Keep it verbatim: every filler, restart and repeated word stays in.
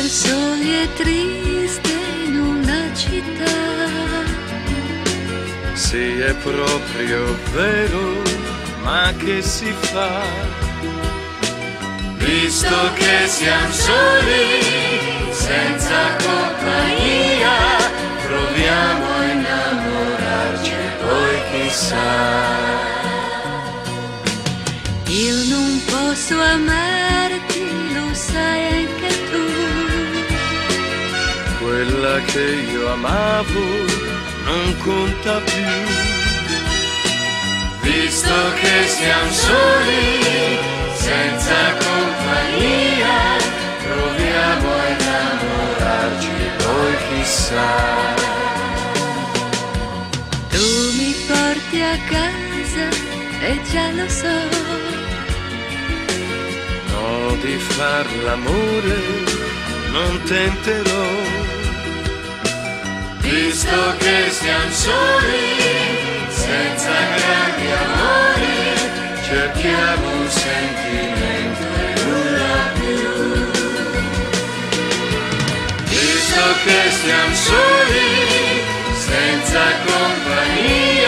soli e triste in una città. Sì, è proprio vero, ma che si fa? Visto che siamo soli, senza compagnia, proviamo a innamorarci, poi chissà. Io non posso amarti, lo sai anche tu. Quella che io amavo non conta più. Visto che siamo soli, senza compagnia, proviamo a innamorarci, poi chissà. Tu mi porti a casa e già lo so. No, di far l'amore non tenterò. Visto che siamo soli, senza grandi amori, cerchiamo un sentimento e nulla più. Visto che siamo soli, senza compagnia,